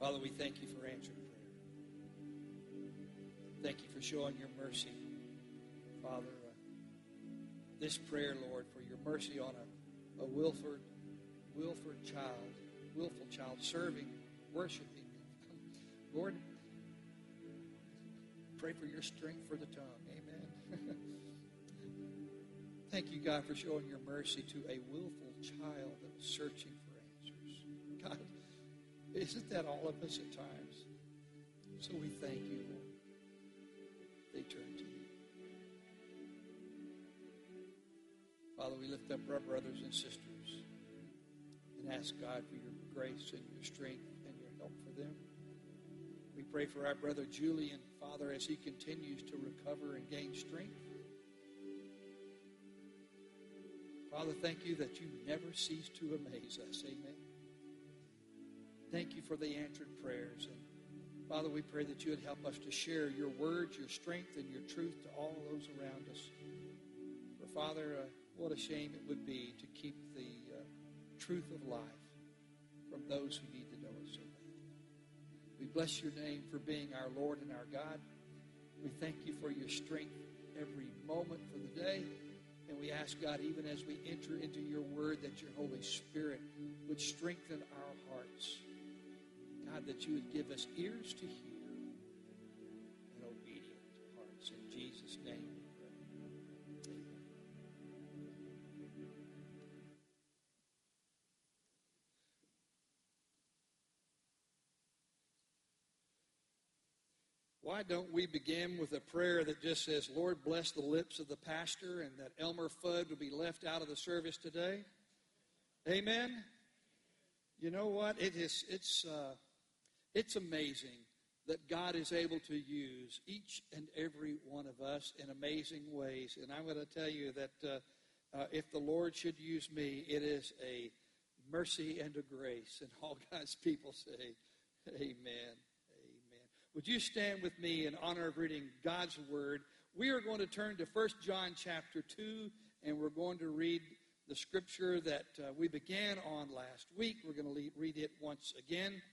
Father, we thank you for answered prayer. Thank you for showing your mercy, Father. This prayer, Lord, for your mercy on a willful child, serving, worshiping. Lord, pray for your strength for the tongue. Amen. Thank you, God, for showing your mercy to a willful child that was searching for answers. God, isn't that all of us at times? So we thank you, Lord. They turn to you. Father, we lift up our brothers and sisters and ask God for your grace and your strength and your help for them. We pray for our brother Julian, Father, as he continues to recover and gain strength. Father, thank you that you never cease to amaze us. Amen. Thank you for the answered prayers. And Father, we pray that you would help us to share your words, your strength, and your truth to all those around us. For Father, what a shame it would be to keep the truth of life from those who need to know it so bad. We bless your name for being our Lord and our God. We thank you for your strength every moment for the day. And we ask, God, even as we enter into your word, that your Holy Spirit would strengthen our hearts. God, that you would give us ears to hear and obedient hearts. In Jesus' name we pray. Amen. Why don't we begin with a prayer that just says, Lord, bless the lips of the pastor, and that Elmer Fudd will be left out of the service today? Amen? You know what? It's amazing that God is able to use each and every one of us in amazing ways. And I'm going to tell you that if the Lord should use me, it is a mercy and a grace. And all God's people say, amen. Would you stand with me in honor of reading God's Word? We are going to turn to 1 John chapter 2, and we're going to read the scripture that we began on last week. We're going to read it once again.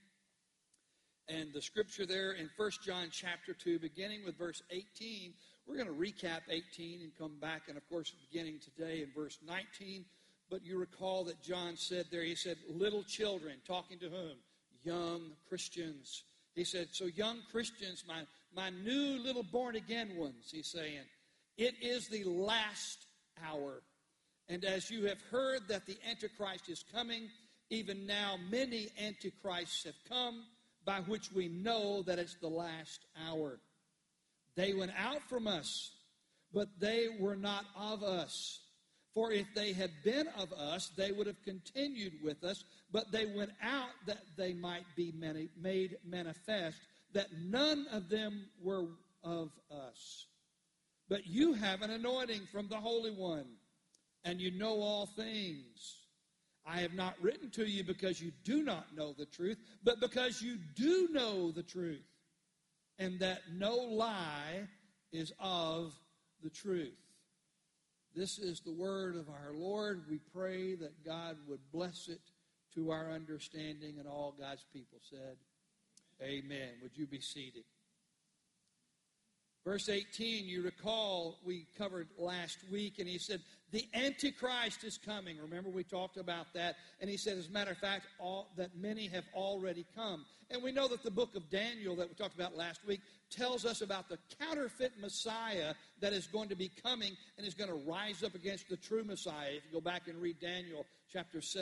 And the scripture there in 1 John chapter 2, beginning with verse 18, we're going to recap 18 and come back, and of course, beginning today in verse 19. But you recall that John said there, he said, little children, talking to whom? Young Christians. He said, so young Christians, my new little born-again ones, he's saying, it is the last hour. And as you have heard that the Antichrist is coming, even now many Antichrists have come, by which we know that it's the last hour. They went out from us, but they were not of us. For if they had been of us, they would have continued with us, but they went out that they might be made manifest, that none of them were of us. But you have an anointing from the Holy One, and you know all things. I have not written to you because you do not know the truth, but because you do know the truth, and that no lie is of the truth. This is the word of our Lord. We pray that God would bless it to our understanding, and all God's people said, amen. Would you be seated? Verse 18, you recall we covered last week, and he said, the Antichrist is coming. Remember, we talked about that. And he said, as a matter of fact, that many have already come. And we know that the book of Daniel that we talked about last week tells us about the counterfeit Messiah that is going to be coming and is going to rise up against the true Messiah. If you go back and read Daniel chapters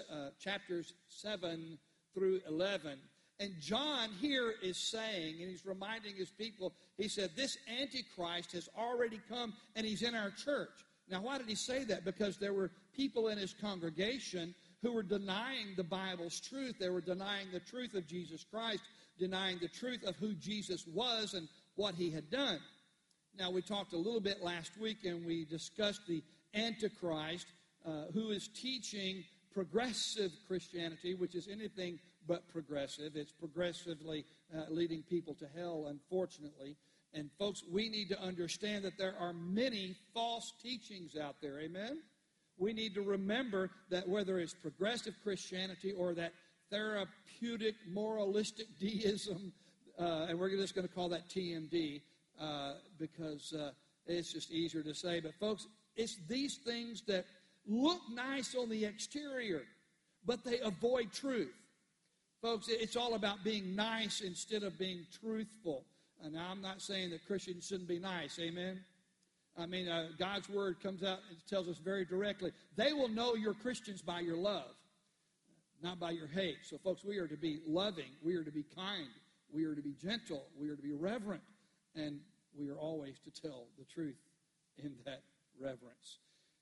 7 through 11. And John here is saying, and he's reminding his people, he said, this Antichrist has already come and he's in our church. Now, why did he say that? Because there were people in his congregation who were denying the Bible's truth. They were denying the truth of Jesus Christ, denying the truth of who Jesus was and what he had done. Now, we talked a little bit last week, and we discussed the Antichrist, who is teaching progressive Christianity, which is anything but progressive. It's progressively leading people to hell, unfortunately. And folks, we need to understand that there are many false teachings out there, amen? We need to remember that whether it's progressive Christianity or that therapeutic, moralistic deism, and we're just going to call that TMD because it's just easier to say. But folks, it's these things that look nice on the exterior, but they avoid truth. Folks, it's all about being nice instead of being truthful. And now I'm not saying that Christians shouldn't be nice, amen? I mean, God's word comes out and tells us very directly, they will know you're Christians by your love, not by your hate. So, folks, we are to be loving, we are to be kind, we are to be gentle, we are to be reverent, and we are always to tell the truth in that reverence.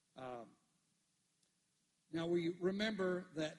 Now, we remember that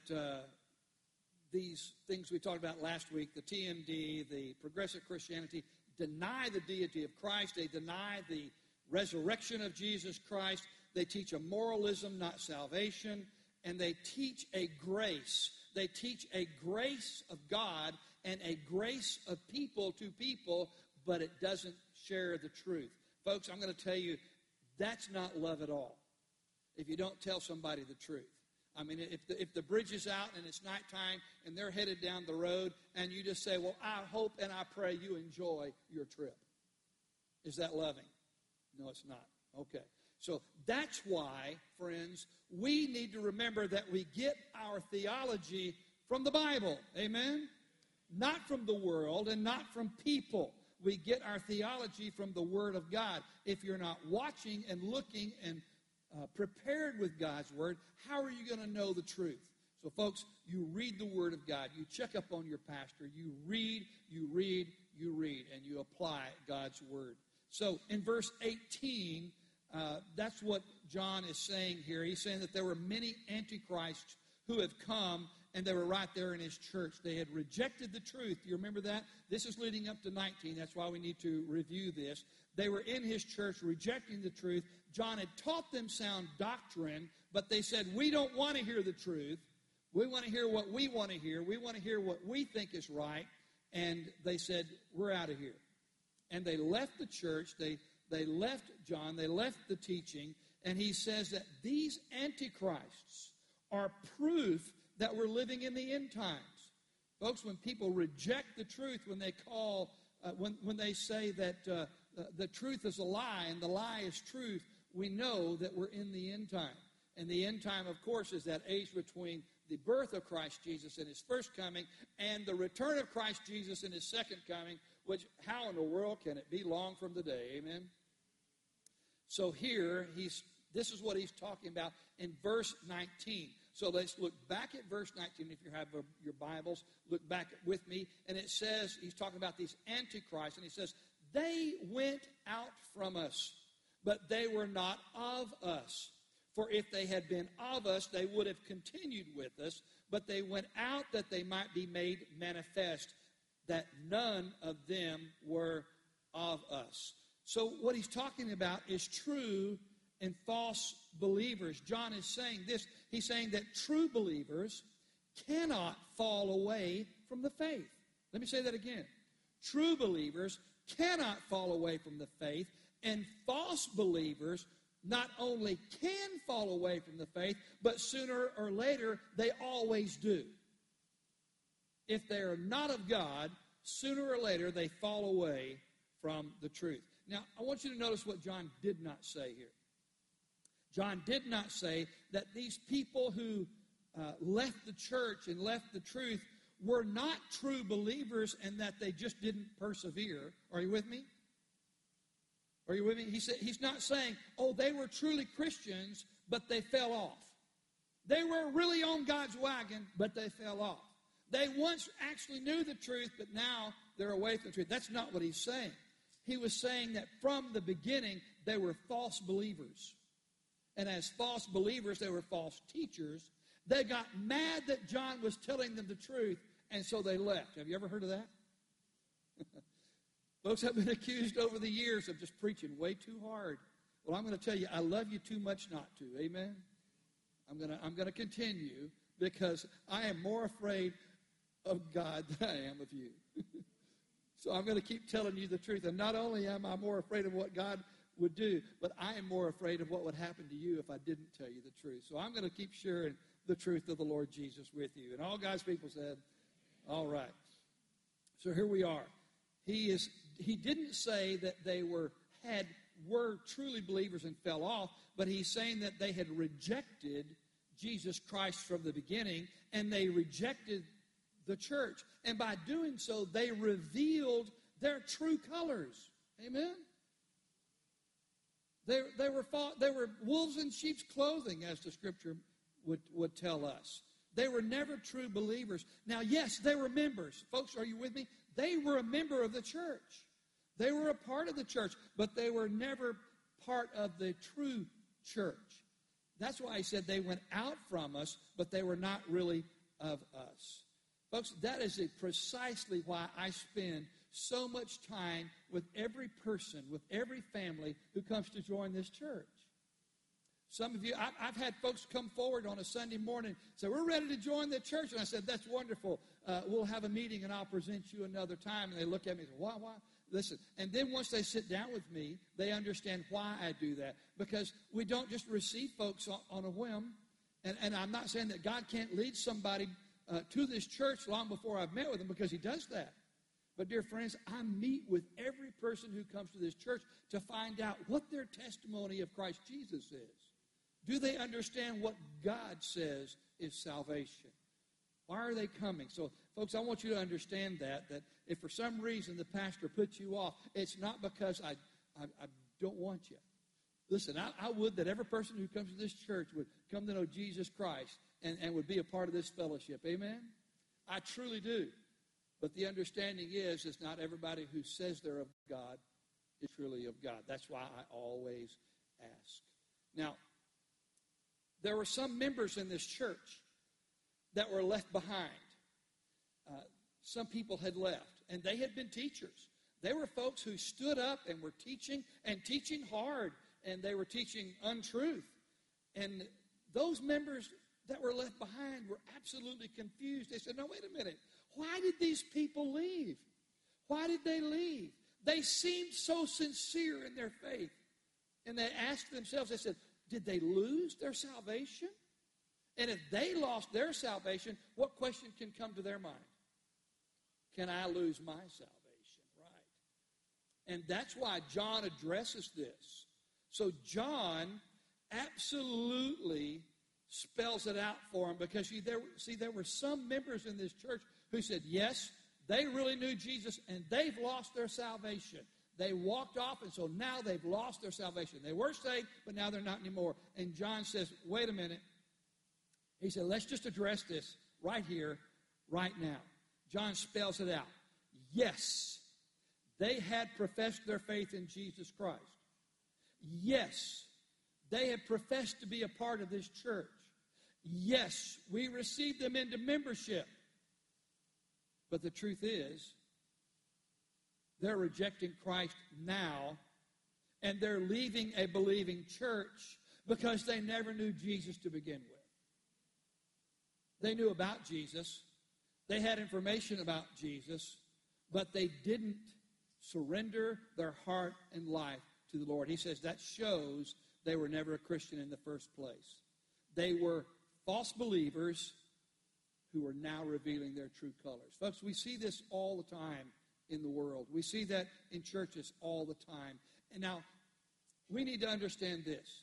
these things we talked about last week, the TMD, the progressive Christianity, deny the deity of Christ. They deny the resurrection of Jesus Christ. They teach a moralism, not salvation. And they teach a grace. They teach a grace of God and a grace of people to people, but it doesn't share the truth. Folks, I'm going to tell you, that's not love at all if you don't tell somebody the truth. I mean, if the bridge is out and it's nighttime and they're headed down the road and you just say, well, I hope and I pray you enjoy your trip. Is that loving? No, it's not. Okay. So that's why, friends, we need to remember that we get our theology from the Bible. Amen? Not from the world and not from people. We get our theology from the Word of God. If you're not watching and looking and prepared with God's Word, how are you going to know the truth? So, folks, you read the Word of God. You check up on your pastor. You read, and you apply God's Word. So, in verse 18, that's what John is saying here. He's saying that there were many antichrists who have come, and they were right there in his church. They had rejected the truth. Do you remember that? This is leading up to 19. That's why we need to review this. They were in his church rejecting the truth. John had taught them sound doctrine, but they said, we don't want to hear the truth. We want to hear what we want to hear. We want to hear what we think is right. And they said, we're out of here. And they left the church. They left John. They left the teaching. And he says that these antichrists are proof that we're living in the end times. Folks, when people reject the truth, when they call, when they say that the truth is a lie and the lie is truth, we know that we're in the end time. And the end time, of course, is that age between the birth of Christ Jesus and his first coming and the return of Christ Jesus in his second coming, which how in the world can it be long from today? Amen? So here, this is what he's talking about in verse 19. So let's look back at verse 19. If you have your Bibles, look back with me. And it says, he's talking about these antichrists, and he says, they went out from us, but they were not of us. For if they had been of us, they would have continued with us, but they went out that they might be made manifest, that none of them were of us. So what he's talking about is true and false believers. John is saying this. He's saying that true believers cannot fall away from the faith. Let me say that again. True believers cannot fall away from the faith, and false believers not only can fall away from the faith, but sooner or later, they always do. If they are not of God, sooner or later, they fall away from the truth. Now, I want you to notice what John did not say here. John did not say that these people who left the church and left the truth were not true believers and that they just didn't persevere. Are you with me? Are you with me? He's not saying, oh, they were truly Christians, but they fell off. They were really on God's wagon, but they fell off. They once actually knew the truth, but now they're away from the truth. That's not what he's saying. He was saying that from the beginning, they were false believers. And as false believers, they were false teachers. They got mad that John was telling them the truth, and so they left. Have you ever heard of that? Folks have been accused over the years of just preaching way too hard. Well, I'm going to tell you, I love you too much not to. Amen? I'm going to continue because I am more afraid of God than I am of you. So I'm going to keep telling you the truth. And not only am I more afraid of what God would do. But I am more afraid of what would happen to you if I didn't tell you the truth. So I'm going to keep sharing the truth of the Lord Jesus with you. And all God's people said, all right. So here we are. He didn't say that they were truly believers and fell off, but he's saying that they had rejected Jesus Christ from the beginning, and they rejected the church. And by doing so, they revealed their true colors. Amen? They were wolves in sheep's clothing, as the Scripture would tell us. They were never true believers. Now, yes, they were members. Folks, are you with me? They were a member of the church. They were a part of the church, but they were never part of the true church. That's why he said they went out from us, but they were not really of us. Folks, that is precisely why I spend so much time with every person, with every family who comes to join this church. Some of you, I've had folks come forward on a Sunday morning and say, we're ready to join the church. And I said, that's wonderful. We'll have a meeting and I'll present you another time. And they look at me and say, why? Listen, and then once they sit down with me, they understand why I do that. Because we don't just receive folks on a whim. And I'm not saying that God can't lead somebody to this church long before I've met with them, because he does that. But, dear friends, I meet with every person who comes to this church to find out what their testimony of Christ Jesus is. Do they understand what God says is salvation? Why are they coming? So, folks, I want you to understand that if for some reason the pastor puts you off, it's not because I don't want you. Listen, I would that every person who comes to this church would come to know Jesus Christ and would be a part of this fellowship. Amen? I truly do. But the understanding is not everybody who says they're of God is truly of God. That's why I always ask. Now, there were some members in this church that were left behind. Some people had left, and they had been teachers. They were folks who stood up and were teaching, and teaching hard, and they were teaching untruth. And those members that were left behind were absolutely confused. They said, no, wait a minute. Why did these people leave? Why did they leave? They seemed so sincere in their faith. And they asked themselves, they said, did they lose their salvation? And if they lost their salvation, what question can come to their mind? Can I lose my salvation? Right. And that's why John addresses this. So John absolutely spells it out for them, because there were some members in this church who said, yes, they really knew Jesus, and they've lost their salvation. They walked off, and so now they've lost their salvation. They were saved, but now they're not anymore. And John says, wait a minute. He said, let's just address this right here, right now. John spells it out. Yes, they had professed their faith in Jesus Christ. Yes, they had professed to be a part of this church. Yes, we received them into membership. But the truth is, they're rejecting Christ now, and they're leaving a believing church because they never knew Jesus to begin with. They knew about Jesus. They had information about Jesus, but they didn't surrender their heart and life to the Lord. He says that shows they were never a Christian in the first place. They were false believers who are now revealing their true colors. Folks, we see this all the time in the world. We see that in churches all the time. And now, we need to understand this.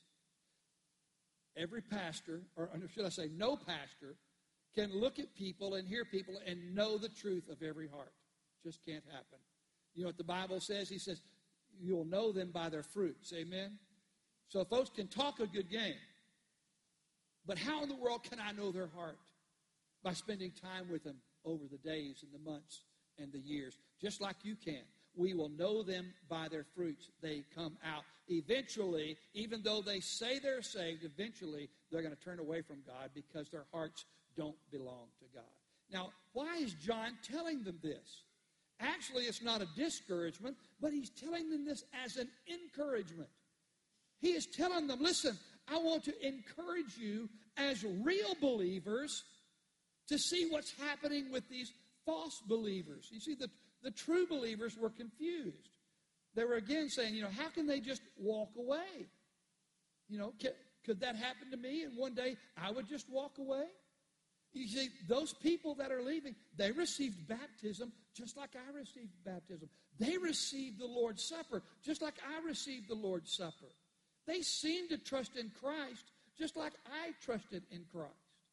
Every pastor, or should I say no pastor, can look at people and hear people and know the truth of every heart. Just can't happen. You know what the Bible says? He says, you'll know them by their fruits. Amen? So folks can talk a good game. But how in the world can I know their heart? By spending time with them over the days and the months and the years. Just like you can. We will know them by their fruits. They come out. Eventually, even though they say they're saved, eventually they're going to turn away from God because their hearts don't belong to God. Now, why is John telling them this? Actually, it's not a discouragement, but he's telling them this as an encouragement. He is telling them, listen, I want to encourage you as real believers to see what's happening with these false believers. You see, the true believers were confused. They were again saying, how can they just walk away? Could that happen to me? And one day I would just walk away? You see, those people that are leaving, they received baptism just like I received baptism. They received the Lord's Supper just like I received the Lord's Supper. They seemed to trust in Christ just like I trusted in Christ.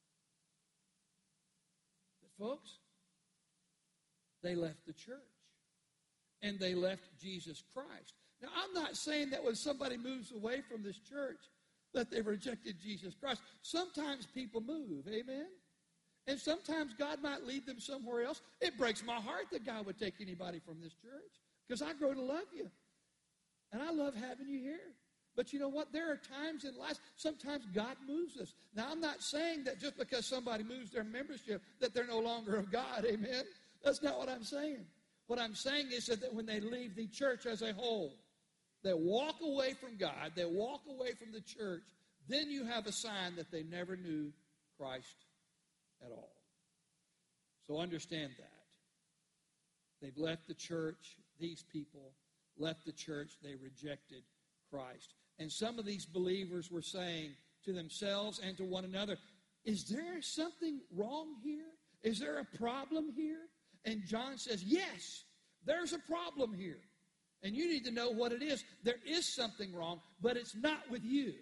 But folks, they left the church. And they left Jesus Christ. Now, I'm not saying that when somebody moves away from this church that they've rejected Jesus Christ. Sometimes people move, amen? And sometimes God might lead them somewhere else. It breaks my heart that God would take anybody from this church because I grow to love you. And I love having you here. But you know what? There are times in life, sometimes God moves us. Now, I'm not saying that just because somebody moves their membership that they're no longer of God, amen? That's not what I'm saying. What I'm saying is that when they leave the church as a whole, they walk away from God, they walk away from the church, then you have a sign that they never knew Christ at all. So understand that. They've left the church, these people left the church, they rejected Christ. And some of these believers were saying to themselves and to one another, is there something wrong here? Is there a problem here? And John says, yes, there's a problem here. And you need to know what it is. There is something wrong, but it's not with you.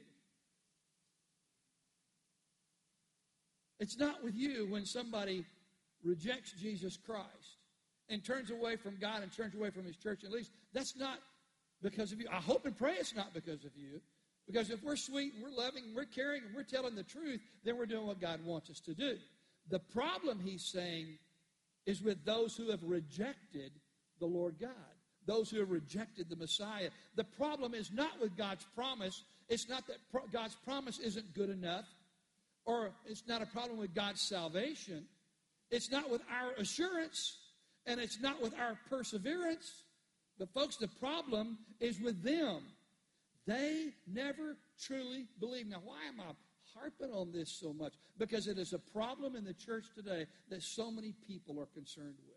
It's not with you when somebody rejects Jesus Christ and turns away from God and turns away from his church. At least that's not because of you. I hope and pray it's not because of you. Because if we're sweet and we're loving and we're caring and we're telling the truth, then we're doing what God wants us to do. The problem, he's saying, is with those who have rejected the Lord God, those who have rejected the Messiah. The problem is not with God's promise. It's not that God's promise isn't good enough, or it's not a problem with God's salvation. It's not with our assurance, and it's not with our perseverance. But folks, the problem is with them. They never truly believe. Now, why am I harping on this so much? Because it is a problem in the church today that so many people are concerned with.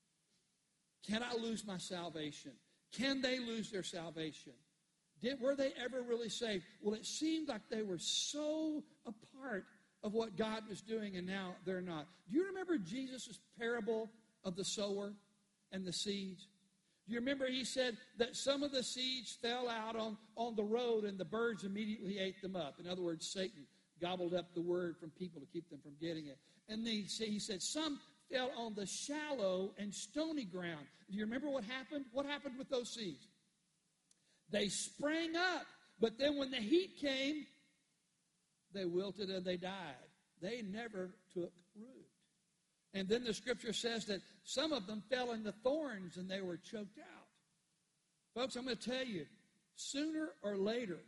Can I lose my salvation? Can they lose their salvation? Were they ever really saved? Well, it seemed like they were so a part of what God was doing, and now they're not. Do you remember Jesus' parable of the sower and the seeds? Do you remember he said that some of the seeds fell out on the road and the birds immediately ate them up? In other words, Satan gobbled up the word from people to keep them from getting it. And then he said some fell on the shallow and stony ground. Do you remember what happened? What happened with those seeds? They sprang up, but then when the heat came, they wilted and they died. They never took root. And then the scripture says that some of them fell in the thorns and they were choked out. Folks, I'm going to tell you, sooner or later,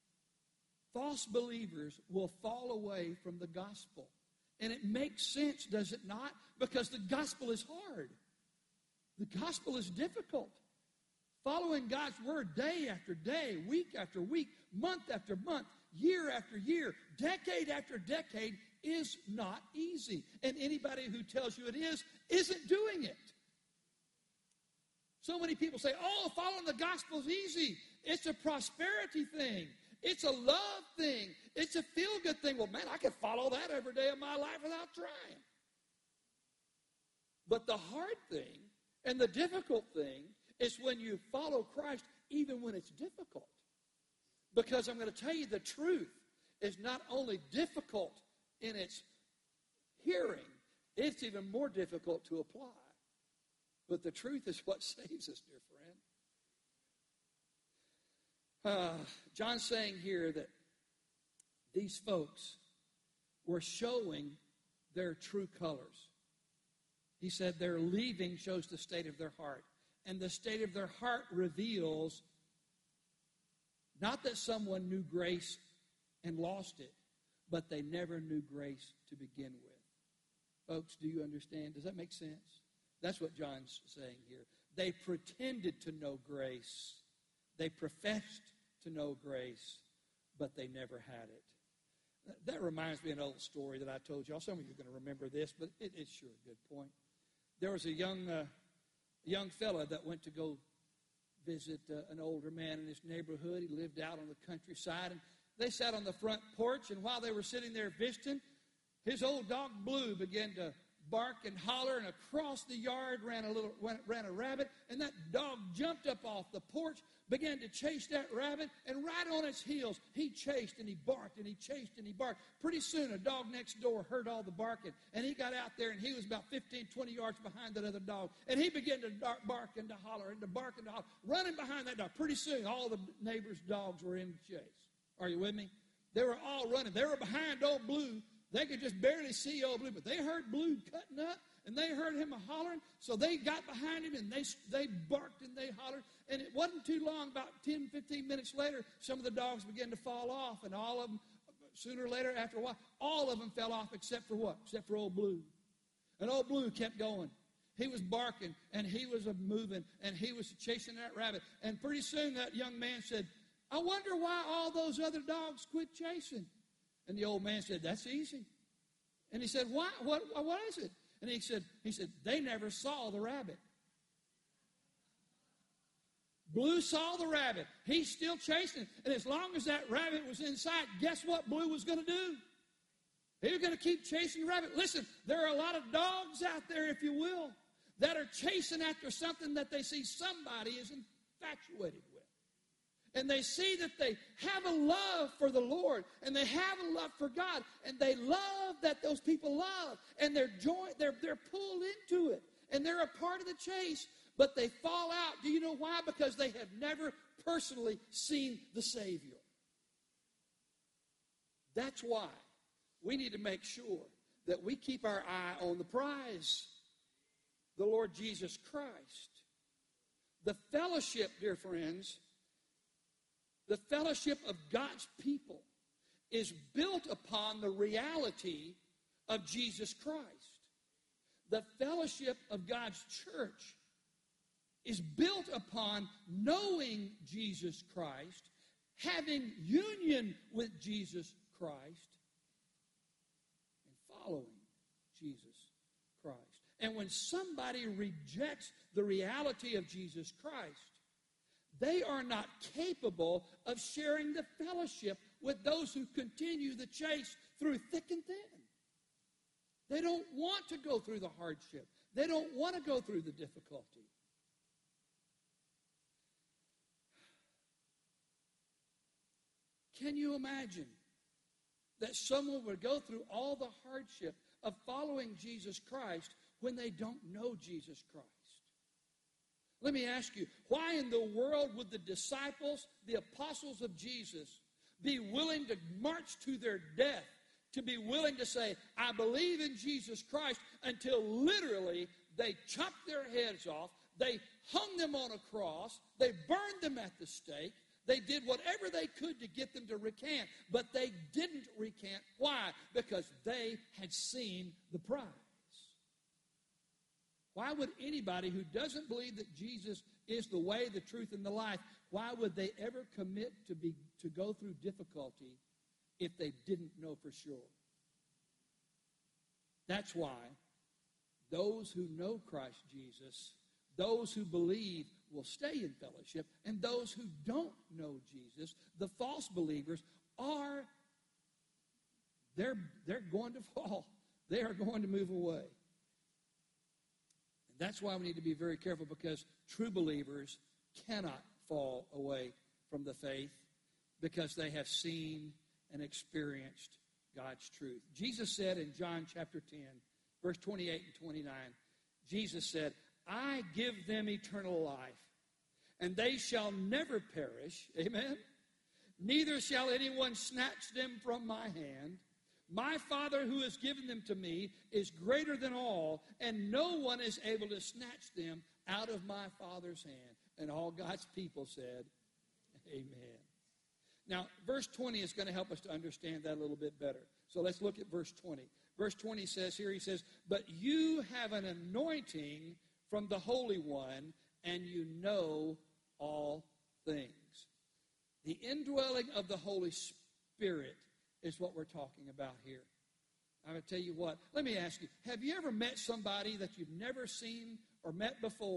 false believers will fall away from the gospel. And it makes sense, does it not? Because the gospel is hard. The gospel is difficult. Following God's word day after day, week after week, month after month, year after year, decade after decade is not easy. And anybody who tells you it is, isn't doing it. So many people say, oh, following the gospel is easy. It's a prosperity thing. It's a love thing. It's a feel-good thing. Well, man, I could follow that every day of my life without trying. But the hard thing and the difficult thing is when you follow Christ even when it's difficult. Because I'm going to tell you the truth is not only difficult in its hearing, it's even more difficult to apply. But the truth is what saves us, dear friend. John's saying here that these folks were showing their true colors. He said their leaving shows the state of their heart. And the state of their heart reveals not that someone knew grace and lost it, but they never knew grace to begin with. Folks, do you understand? Does that make sense? That's what John's saying here. They pretended to know grace. They professed to know grace, but they never had it. That reminds me of an old story that I told y'all. Some of you are going to remember this, but it's sure a good point. There was a young fella that went to go visit an older man in his neighborhood. He lived out on the countryside, and they sat on the front porch, and while they were sitting there visiting, his old dog Blue began to bark and holler, and across the yard ran a rabbit, and that dog jumped up off the porch, began to chase that rabbit, and right on its heels, he chased and he barked and he chased and he barked. Pretty soon, a dog next door heard all the barking, and he got out there, and he was about 15, 20 yards behind that other dog, and he began to bark and to holler and to bark and to holler, running behind that dog. Pretty soon, all the neighbors' dogs were in the chase. Are you with me? They were all running. They were behind old Blue. They could just barely see old Blue, but they heard Blue cutting up, and they heard him hollering, so they got behind him, and they barked and they hollered, and it wasn't too long, about 10, 15 minutes later, some of the dogs began to fall off, and all of them, sooner or later, after a while, all of them fell off except for what? Except for old Blue. And old Blue kept going. He was barking, and he was moving, and he was chasing that rabbit, and pretty soon that young man said, I wonder why all those other dogs quit chasing. And the old man said, that's easy. And he said, why? What is it? And he said, they never saw the rabbit. Blue saw the rabbit. He's still chasing. And as long as that rabbit was in sight, guess what Blue was going to do? He was going to keep chasing the rabbit. Listen, there are a lot of dogs out there, if you will, that are chasing after something that they see somebody is infatuated with. And they see that they have a love for the Lord, and they have a love for God, and they love that those people love, and they're pulled into it, and they're a part of the chase, but they fall out. Do you know why? Because they have never personally seen the Savior. That's why we need to make sure that we keep our eye on the prize, the Lord Jesus Christ. The fellowship, dear friends, the fellowship of God's people is built upon the reality of Jesus Christ. The fellowship of God's church is built upon knowing Jesus Christ, having union with Jesus Christ, and following Jesus Christ. And when somebody rejects the reality of Jesus Christ, they are not capable of sharing the fellowship with those who continue the chase through thick and thin. They don't want to go through the hardship. They don't want to go through the difficulty. Can you imagine that someone would go through all the hardship of following Jesus Christ when they don't know Jesus Christ? Let me ask you, why in the world would the disciples, the apostles of Jesus, be willing to march to their death, to be willing to say, I believe in Jesus Christ, until literally they chopped their heads off, they hung them on a cross, they burned them at the stake, they did whatever they could to get them to recant, but they didn't recant. Why? Because they had seen the prize. Why would anybody who doesn't believe that Jesus is the way, the truth, and the life, why would they ever commit to go through difficulty if they didn't know for sure? That's why those who know Christ Jesus, those who believe, will stay in fellowship, and those who don't know Jesus, the false believers, they're going to fall. They are going to move away. That's why we need to be very careful, because true believers cannot fall away from the faith because they have seen and experienced God's truth. Jesus said in John chapter 10, verse 28 and 29, Jesus said, I give them eternal life, and they shall never perish. Amen? Neither shall anyone snatch them from my hand. My Father who has given them to me is greater than all, and no one is able to snatch them out of my Father's hand. And all God's people said, amen. Now, verse 20 is going to help us to understand that a little bit better. So let's look at verse 20. Verse 20 says here, he says, but you have an anointing from the Holy One, and you know all things. The indwelling of the Holy Spirit is what we're talking about here. I'm going to tell you what. Let me ask you, have you ever met somebody that you've never seen or met before,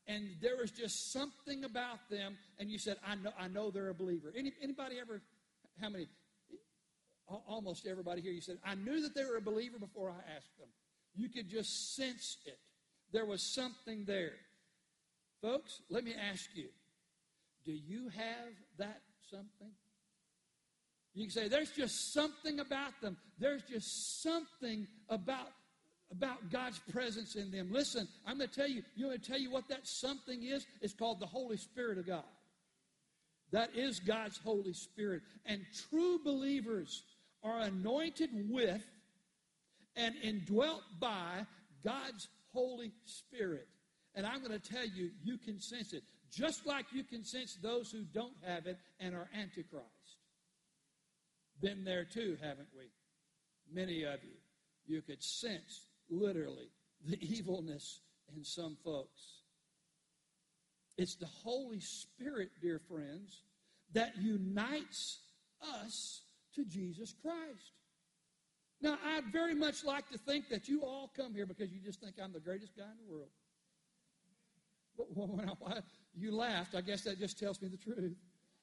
and there was just something about them, and you said, I know they're a believer. Anybody ever, how many? Almost everybody here, you said, I knew that they were a believer before I asked them. You could just sense it. There was something there. Folks, let me ask you, do you have that something? You can say, there's just something about them. There's just something about God's presence in them. Listen, I'm going to tell you what that something is. It's called the Holy Spirit of God. That is God's Holy Spirit. And true believers are anointed with and indwelt by God's Holy Spirit. And I'm going to tell you, you can sense it. Just like you can sense those who don't have it and are Antichrist. Been there too, haven't we? Many of you. You could sense, literally, the evilness in some folks. It's the Holy Spirit, dear friends, that unites us to Jesus Christ. Now, I'd very much like to think that you all come here because you just think I'm the greatest guy in the world. But when you laughed, I guess that just tells me the truth.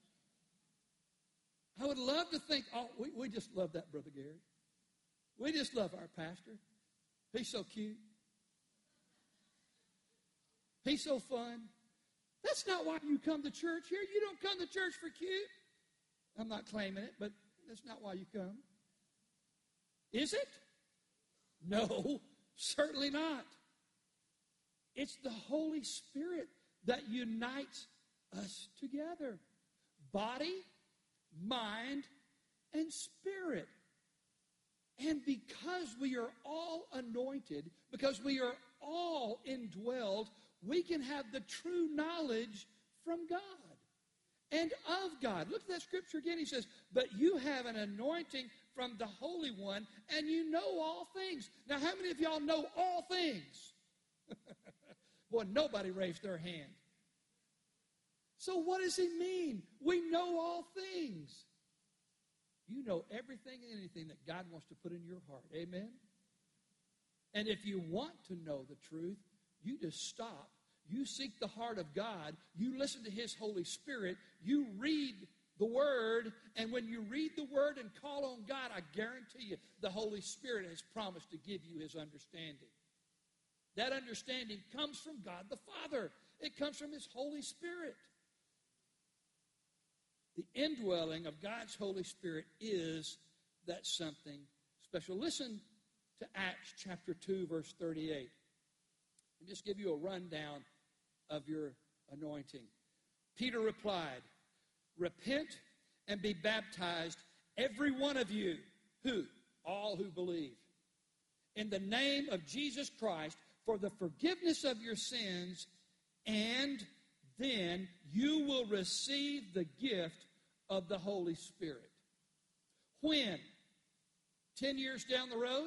I would love to think, we just love that Brother Gary. We just love our pastor. He's so cute. He's so fun. That's not why you come to church here. You don't come to church for cute. I'm not claiming it, but that's not why you come. Is it? No, certainly not. It's the Holy Spirit that unites us together. Body, mind, and spirit. And because we are all anointed, because we are all indwelled, we can have the true knowledge from God and of God. Look at that scripture again. He says, but you have an anointing from the Holy One, and you know all things. Now, how many of y'all know all things? Boy, nobody raised their hand. So what does he mean? We know all things. You know everything and anything that God wants to put in your heart. Amen? And if you want to know the truth, you just stop. You seek the heart of God. You listen to his Holy Spirit. You read the Word. And when you read the Word and call on God, I guarantee you the Holy Spirit has promised to give you his understanding. That understanding comes from God the Father. It comes from his Holy Spirit. The indwelling of God's Holy Spirit is that something special. Listen to Acts chapter 2, verse 38. I'll just give you a rundown of your anointing. Peter replied, repent and be baptized, every one of you. Who? All who believe. In the name of Jesus Christ for the forgiveness of your sins, and then you will receive the gift of the Holy Spirit. When? 10 years down the road?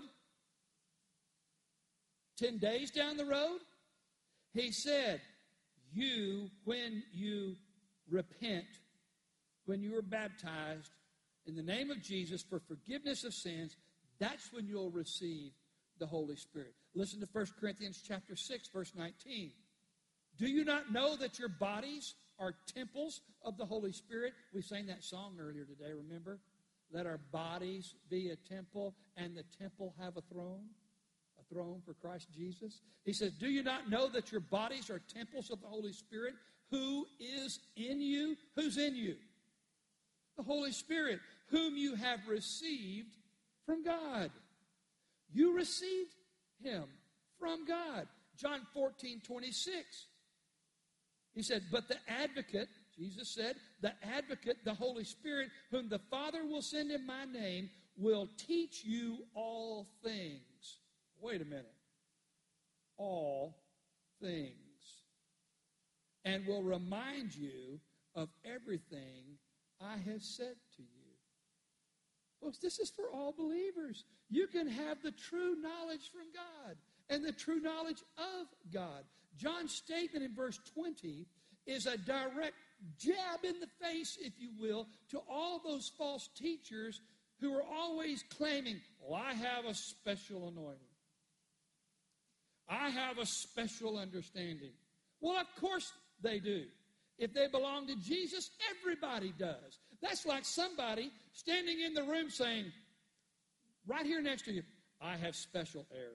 10 days down the road? He said, when you repent, when you are baptized in the name of Jesus for forgiveness of sins, that's when you'll receive the Holy Spirit. Listen to 1 Corinthians chapter 6, verse 19. Do you not know that your bodies are temples of the Holy Spirit? We sang that song earlier today, remember? Let our bodies be a temple, and the temple have a throne for Christ Jesus. He says, do you not know that your bodies are temples of the Holy Spirit who is in you? Who's in you? The Holy Spirit, whom you have received from God. You received him from God. John 14:26. He said, but the advocate, Jesus said, the advocate, the Holy Spirit, whom the Father will send in my name, will teach you all things. Wait a minute. All things. And will remind you of everything I have said to you. Folks, this is for all believers. You can have the true knowledge from God and the true knowledge of God. John's statement in verse 20 is a direct jab in the face, if you will, to all those false teachers who are always claiming, well, I have a special anointing. I have a special understanding. Well, of course they do. If they belong to Jesus, everybody does. That's like somebody standing in the room saying, right here next to you, I have special air.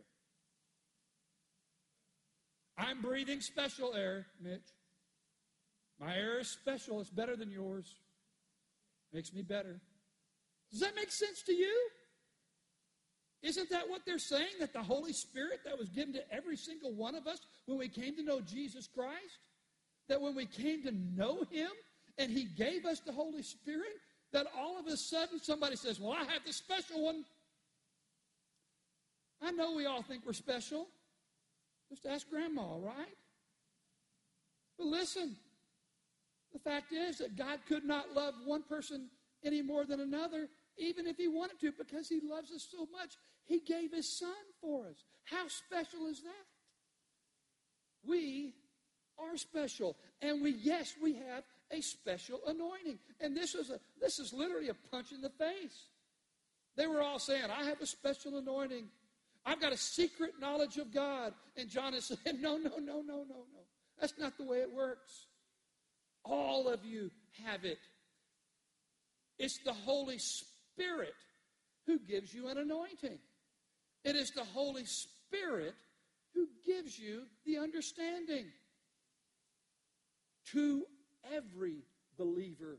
I'm breathing special air, Mitch. My air is special. It's better than yours. Makes me better. Does that make sense to you? Isn't that what they're saying? That the Holy Spirit that was given to every single one of us when we came to know Jesus Christ, that when we came to know Him and He gave us the Holy Spirit, that all of a sudden somebody says, well, I have the special one. I know we all think we're special. Just ask Grandma, right? But listen, the fact is that God could not love one person any more than another, even if He wanted to, because He loves us so much. He gave His Son for us. How special is that? We are special. And we have a special anointing. And this is literally a punch in the face. They were all saying, I have a special anointing. I've got a secret knowledge of God. And John is saying, no. That's not the way it works. All of you have it. It's the Holy Spirit who gives you an anointing. It is the Holy Spirit who gives you the understanding. To every believer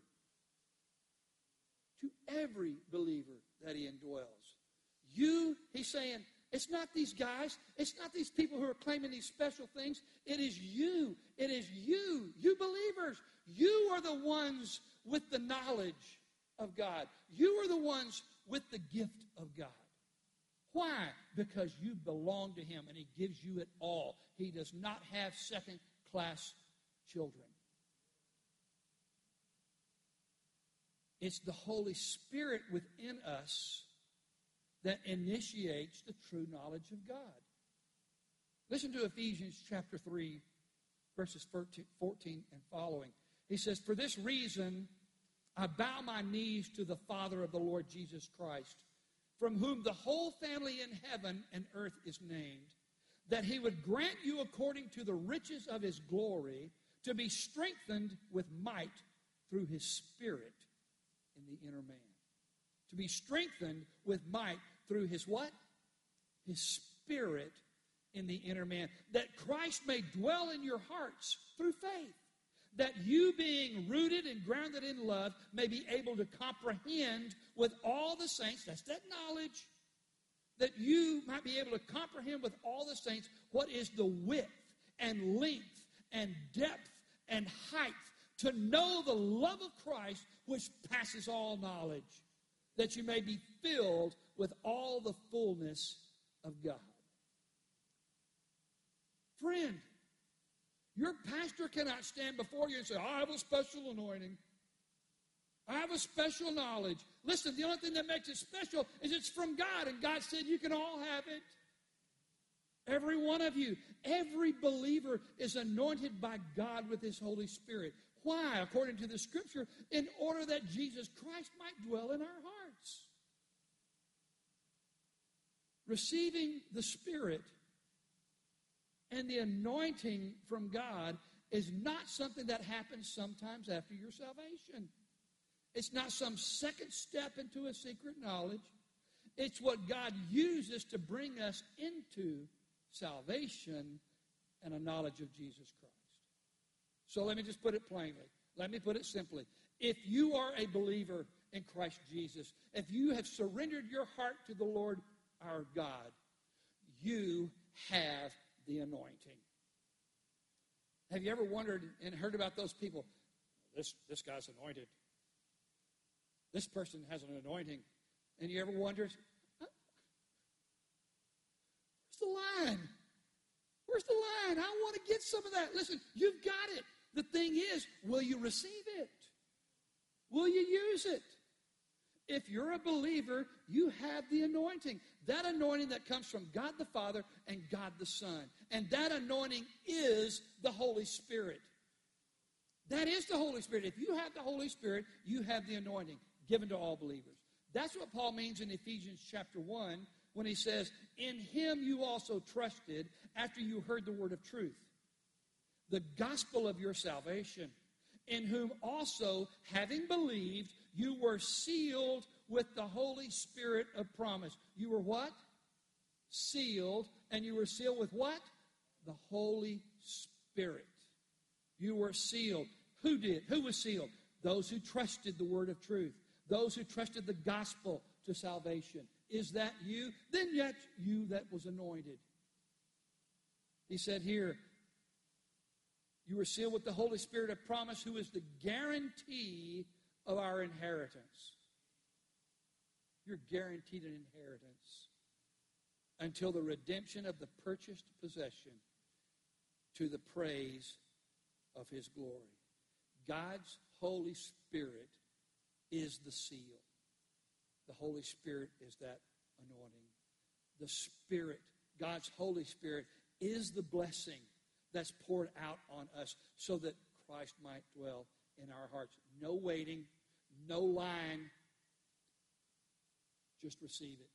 that He indwells. He's saying, it's not these guys. It's not these people who are claiming these special things. It is you. It is you. You believers. You are the ones with the knowledge of God. You are the ones with the gift of God. Why? Because you belong to Him and He gives you it all. He does not have second-class children. It's the Holy Spirit within us that initiates the true knowledge of God. Listen to Ephesians chapter 3, verses 14 and following. He says, for this reason, I bow my knees to the Father of the Lord Jesus Christ, from whom the whole family in heaven and earth is named, that He would grant you according to the riches of His glory to be strengthened with might through His Spirit in the inner man. To be strengthened with might through His what? His Spirit in the inner man. That Christ may dwell in your hearts through faith. That you, being rooted and grounded in love, may be able to comprehend with all the saints, that's that knowledge, that you might be able to comprehend with all the saints what is the width and length and depth and height, to know the love of Christ which passes all knowledge, that you may be filled with all the fullness of God. Friend, your pastor cannot stand before you and say, I have a special anointing. I have a special knowledge. Listen, the only thing that makes it special is it's from God, and God said you can all have it. Every one of you, every believer is anointed by God with His Holy Spirit. Why? According to the Scripture, in order that Jesus Christ might dwell in our hearts. Receiving the Spirit and the anointing from God is not something that happens sometimes after your salvation. It's not some second step into a secret knowledge. It's what God uses to bring us into salvation and a knowledge of Jesus Christ. So let me just put it plainly. Let me put it simply. If you are a believer in Christ Jesus, if you have surrendered your heart to the Lord our God, you have the anointing. Have you ever wondered and heard about those people? This guy's anointed. This person has an anointing. And you ever wondered, where's the line? Where's the line? I want to get some of that. Listen, you've got it. The thing is, will you receive it? Will you use it? If you're a believer, you have the anointing. That anointing that comes from God the Father and God the Son. And that anointing is the Holy Spirit. That is the Holy Spirit. If you have the Holy Spirit, you have the anointing given to all believers. That's what Paul means in Ephesians chapter 1 when he says, in Him you also trusted after you heard the word of truth, the gospel of your salvation, in whom also, having believed, you were sealed with the Holy Spirit of promise. You were what? Sealed. And you were sealed with what? The Holy Spirit. You were sealed. Who did? Who was sealed? Those who trusted the word of truth. Those who trusted the gospel to salvation. Is that you? Then yet you that was anointed. He said here, you were sealed with the Holy Spirit of promise, who is the guarantee of our inheritance. You're guaranteed an inheritance until the redemption of the purchased possession, to the praise of his glory. God's Holy Spirit is the seal. The Holy Spirit is that anointing. The Spirit, God's Holy Spirit, is the blessing that's poured out on us so that Christ might dwell in our hearts. No waiting, no line. Just receive it.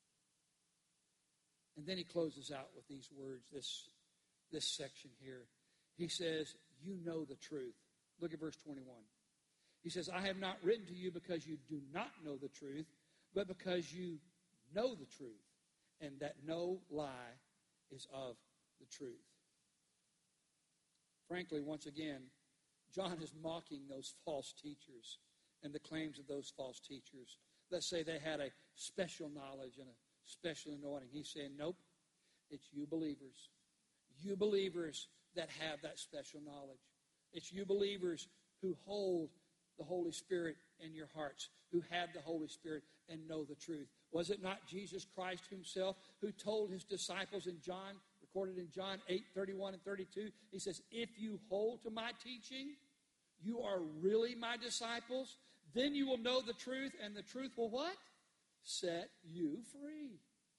And then he closes out with these words, this section here. He says, you know the truth. Look at verse 21. He says, I have not written to you because you do not know the truth, but because you know the truth, and that no lie is of the truth. Frankly, once again, John is mocking those false teachers and the claims of those false teachers that say they had a special knowledge and a special anointing. He's saying, nope, it's you believers. You believers that have that special knowledge. It's you believers who hold the Holy Spirit in your hearts, who have the Holy Spirit and know the truth. Was it not Jesus Christ himself who told his disciples in John, recorded in John 8:31 and 32, he says, if you hold to my teaching, you are really my disciples, then you will know the truth, and the truth will what? Set you free.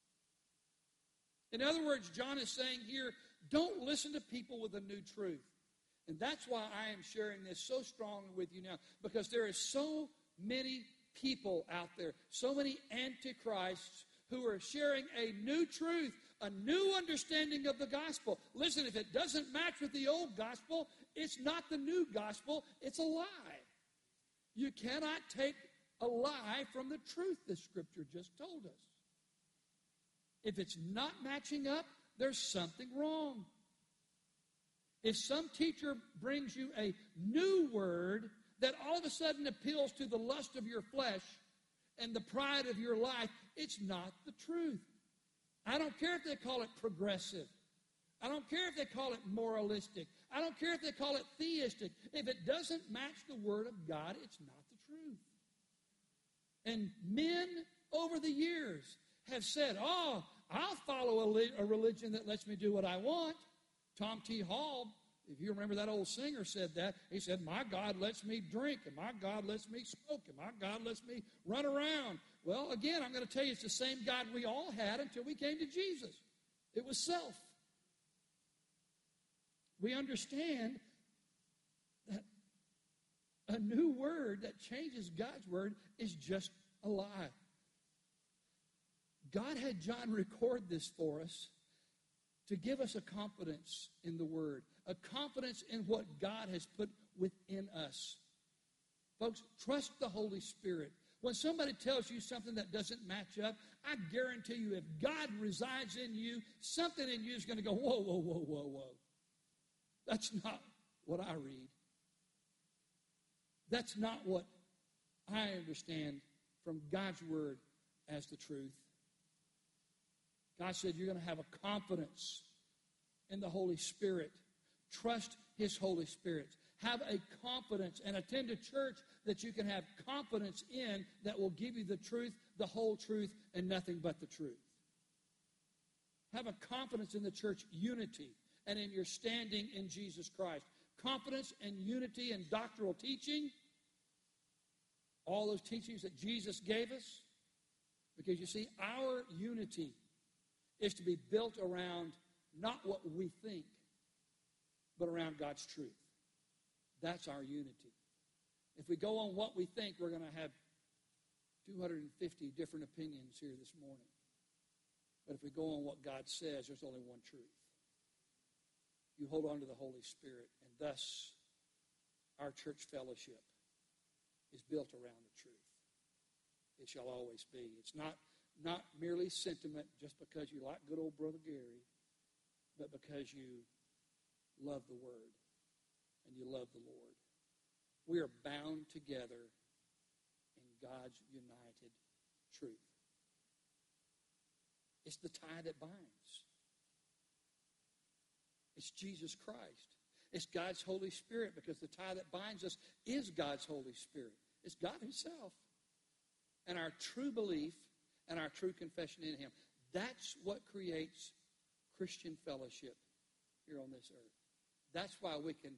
In other words, John is saying here, don't listen to people with a new truth. And that's why I am sharing this so strongly with you now, because there are so many people out there, so many antichrists who are sharing a new truth, a new understanding of the gospel. Listen, if it doesn't match with the old gospel, it's not the new gospel, it's a lie. You cannot take a lie from the truth the Scripture just told us. If it's not matching up, there's something wrong. If some teacher brings you a new word that all of a sudden appeals to the lust of your flesh and the pride of your life, it's not the truth. I don't care if they call it progressive. I don't care if they call it moralistic. I don't care if they call it theistic. If it doesn't match the Word of God, it's not the truth. And men over the years have said, oh, I'll follow a religion that lets me do what I want. Tom T. Hall, if you remember that old singer said that. He said, my God lets me drink, and my God lets me smoke, and my God lets me run around. Well, again, I'm going to tell you, it's the same God we all had until we came to Jesus. It was self. We understand that a new word that changes God's word is just a lie. God had John record this for us to give us a confidence in the Word, a confidence in what God has put within us. Folks, trust the Holy Spirit. When somebody tells you something that doesn't match up, I guarantee you if God resides in you, something in you is going to go, whoa, whoa, whoa, whoa, whoa. That's not what I read. That's not what I understand from God's Word as the truth. God said you're going to have a confidence in the Holy Spirit. Trust His Holy Spirit. Have a confidence and attend a church that you can have confidence in that will give you the truth, the whole truth, and nothing but the truth. Have a confidence in the church unity and in your standing in Jesus Christ. Confidence and unity and doctrinal teaching. All those teachings that Jesus gave us. Because you see, our unity is to be built around not what we think, but around God's truth. That's our unity. If we go on what we think, we're going to have 250 different opinions here this morning. But if we go on what God says, there's only one truth. you hold on to the Holy Spirit, and thus our church fellowship is built around the truth. It shall always be. It's not merely sentiment just because you like good old Brother Gary, but because you love the Word and you love the Lord. We are bound together in God's united truth. It's the tie that binds. It's Jesus Christ. It's God's Holy Spirit, because the tie that binds us is God's Holy Spirit. It's God Himself. And our true belief and our true confession in Him. That's what creates Christian fellowship here on this earth. That's why we can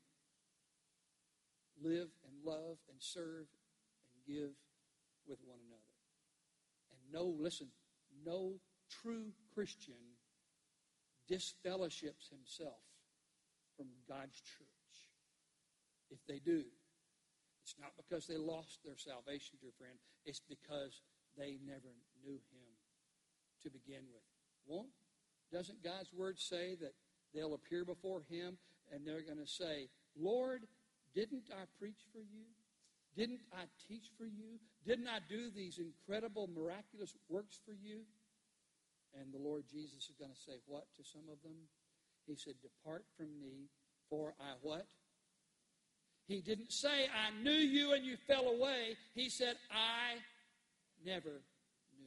live and love and serve and give with one another. And no true Christian disfellowships himself from God's church. If they do, it's not because they lost their salvation, dear friend. It's because they never knew Him to begin with. Doesn't God's Word say that they'll appear before Him and they're going to say, Lord, didn't I preach for you? Didn't I teach for you? Didn't I do these incredible, miraculous works for you? And the Lord Jesus is going to say what to some of them? He said, depart from me, for I what? He didn't say, I knew you and you fell away. He said, I never knew.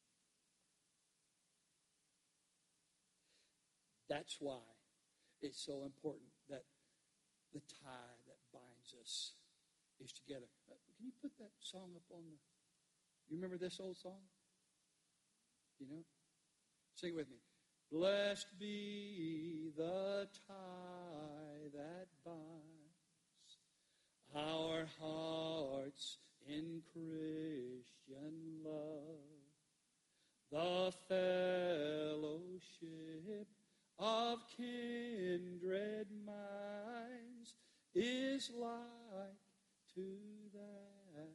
That's why it's so important that the tie that binds us is together. Can you put that song up on the... You remember this old song? You know? Sing it with me. Blessed be the tie that binds our hearts in Christian love, the fellowship of kindred minds is like to that.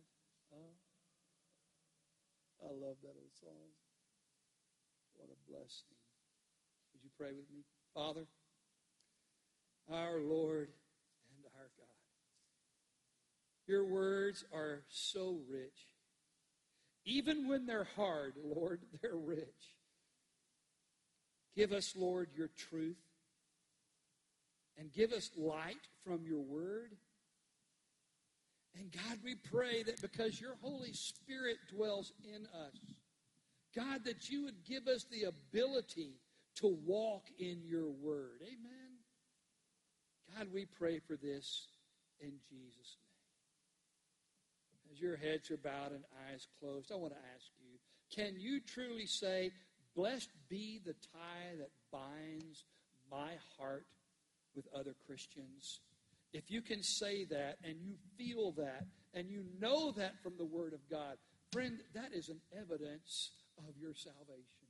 I love that old song. What a blessing. Would you pray with me? Father, our Lord and our God, your words are so rich. Even when they're hard, Lord, they're rich. Give us, Lord, your truth. And give us light from your word. And God, we pray that because your Holy Spirit dwells in us, God, that you would give us the ability to walk in your word. Amen. God, we pray for this in Jesus' name. As your heads are bowed and eyes closed, I want to ask you, can you truly say, blessed be the tie that binds my heart with other Christians? If you can say that and you feel that and you know that from the Word of God, friend, that is an evidence of your salvation.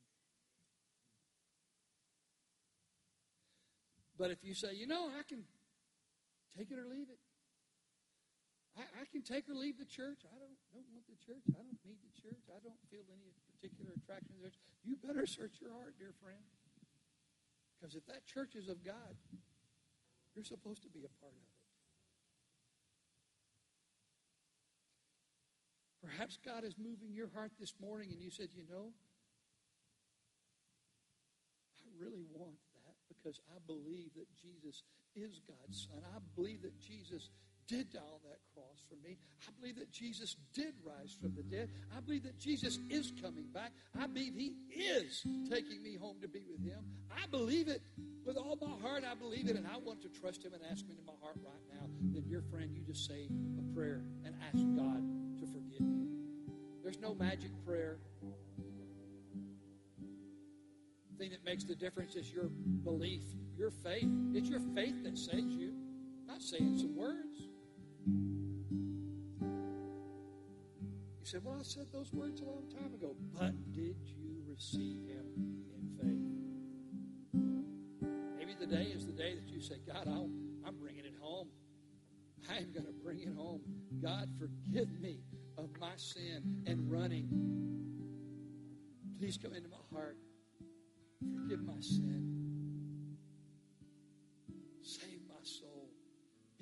But if you say, I can take it or leave it. I can take or leave the church. I don't want the church. I don't need the church. I don't feel any particular attraction to the church. You better search your heart, dear friend. Because if that church is of God, you're supposed to be a part of it. Perhaps God is moving your heart this morning and you said, I really want that because I believe that Jesus is God's Son. I believe that Jesus did die on that cross for me. I believe that Jesus did rise from the dead. I believe that Jesus is coming back. I believe He is taking me home to be with Him. I believe it with all my heart. I believe it, and I want to trust Him and ask Him into my heart right now. Then, dear friend, you just say a prayer and ask God to forgive you. There's no magic prayer. The thing that makes the difference is your belief, your faith. It's your faith that saves you, not saying some words. You said, well, I said those words a long time ago. But did you receive Him in faith? Maybe the day is the day that you say, God, I'm bringing it home. I am going to bring it home. God, forgive me of my sin and running. Please come into my heart. Forgive my sin.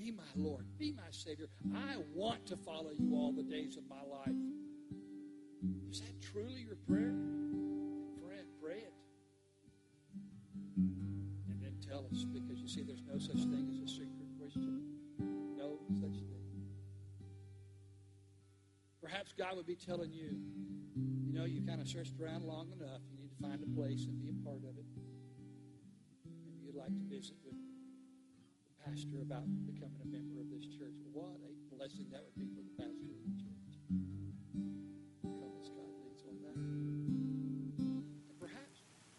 Be my Lord. Be my Savior. I want to follow you all the days of my life. Is that truly your prayer? Friend, pray it. And then tell us, because you see, there's no such thing as a secret Christian. No such thing. Perhaps God would be telling you, you know, you kind of searched around long enough. You need to find a place and be a part of it. Maybe you'd like to visit with the pastor about becoming a member of this church. What a blessing that would be for the pastor of the church. Come as God leads on that. And perhaps.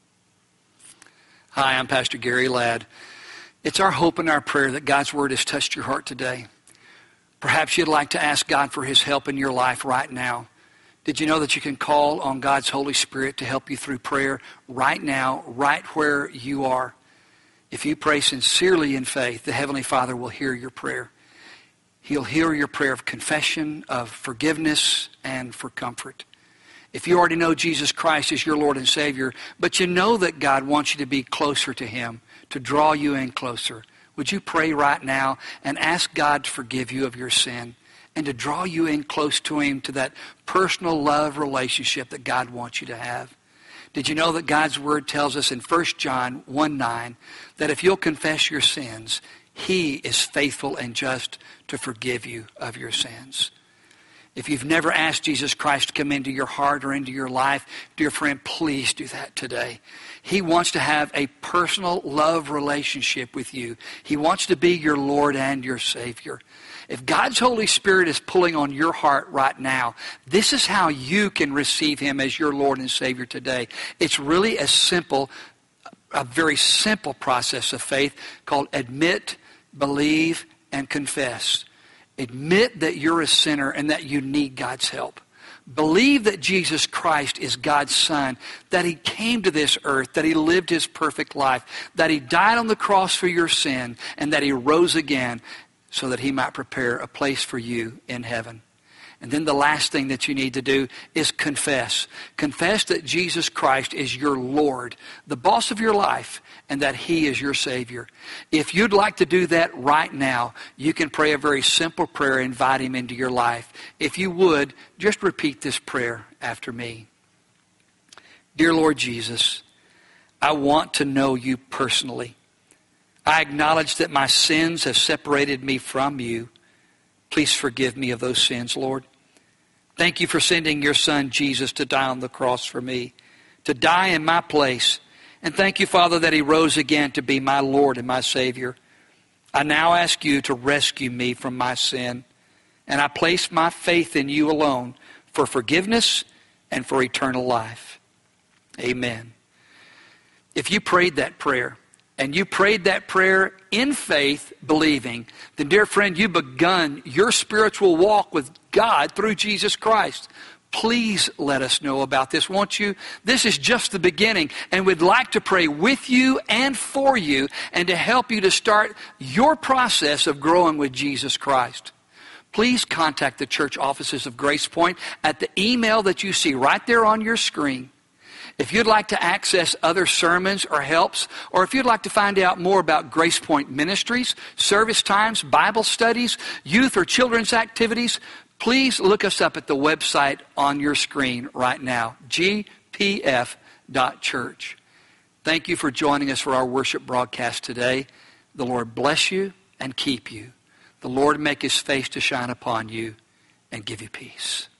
Hi, I'm Pastor Gary Ladd. It's our hope and our prayer that God's Word has touched your heart today. Perhaps you'd like to ask God for His help in your life right now. Did you know that you can call on God's Holy Spirit to help you through prayer right now, right where you are? If you pray sincerely in faith, the Heavenly Father will hear your prayer. He'll hear your prayer of confession, of forgiveness, and for comfort. If you already know Jesus Christ as your Lord and Savior, but you know that God wants you to be closer to Him, to draw you in closer, would you pray right now and ask God to forgive you of your sin and to draw you in close to Him, to that personal love relationship that God wants you to have? Did you know that God's Word tells us in 1 John 1:9 that if you'll confess your sins, He is faithful and just to forgive you of your sins? If you've never asked Jesus Christ to come into your heart or into your life, dear friend, please do that today. He wants to have a personal love relationship with you. He wants to be your Lord and your Savior. If God's Holy Spirit is pulling on your heart right now, this is how you can receive Him as your Lord and Savior today. It's really a very simple process of faith called admit, believe, and confess. Admit that you're a sinner and that you need God's help. Believe that Jesus Christ is God's Son, that He came to this earth, that He lived His perfect life, that He died on the cross for your sin, and that He rose again so that He might prepare a place for you in heaven. And then the last thing that you need to do is confess. Confess that Jesus Christ is your Lord, the boss of your life, and that He is your Savior. If you'd like to do that right now, you can pray a very simple prayer, invite Him into your life. If you would, just repeat this prayer after me. Dear Lord Jesus, I want to know You personally. I acknowledge that my sins have separated me from You. Please forgive me of those sins, Lord. Thank You for sending Your Son, Jesus, to die on the cross for me, to die in my place. And thank You, Father, that He rose again to be my Lord and my Savior. I now ask You to rescue me from my sin, and I place my faith in You alone for forgiveness and for eternal life. Amen. If you prayed that prayer, and you prayed that prayer in faith, believing, then, dear friend, you've begun your spiritual walk with God through Jesus Christ. Please let us know about this, won't you? This is just the beginning, and we'd like to pray with you and for you and to help you to start your process of growing with Jesus Christ. Please contact the church offices of Grace Point at the email that you see right there on your screen. If you'd like to access other sermons or helps, or if you'd like to find out more about Grace Point ministries, service times, Bible studies, youth or children's activities, please look us up at the website on your screen right now, gpf.church. Thank you for joining us for our worship broadcast today. The Lord bless you and keep you. The Lord make His face to shine upon you and give you peace.